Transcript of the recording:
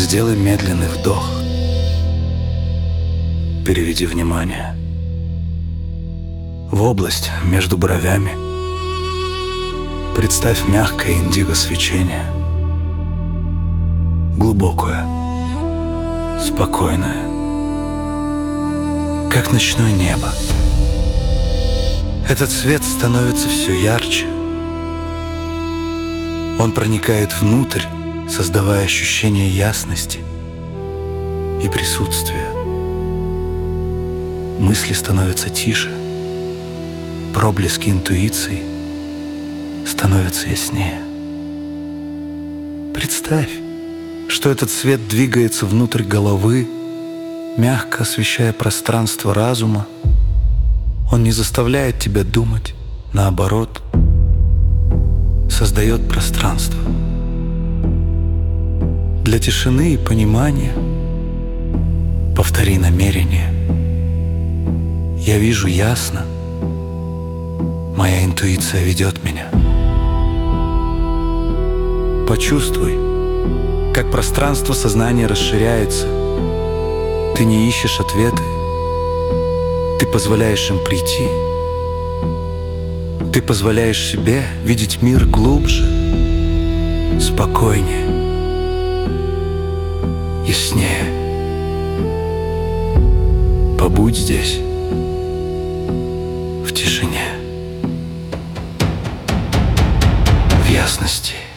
Сделай медленный вдох. Переведи внимание в область между бровями. Представь мягкое индиго-свечение. Глубокое, спокойное, как ночное небо. Этот свет становится все ярче. Он проникает внутрь, создавая ощущение ясности и присутствия. Мысли становятся тише, проблески интуиции становятся яснее. Представь, что этот свет двигается внутрь головы, мягко освещая пространство разума. Он не заставляет тебя думать, наоборот, создает пространство для тишины и понимания. Повтори намерение. Я вижу ясно. Моя интуиция ведет меня. Почувствуй, как пространство сознания расширяется. Ты не ищешь ответы. Ты позволяешь им прийти. Ты позволяешь себе видеть мир глубже, спокойнее, яснее. Побудь здесь, в тишине, в ясности.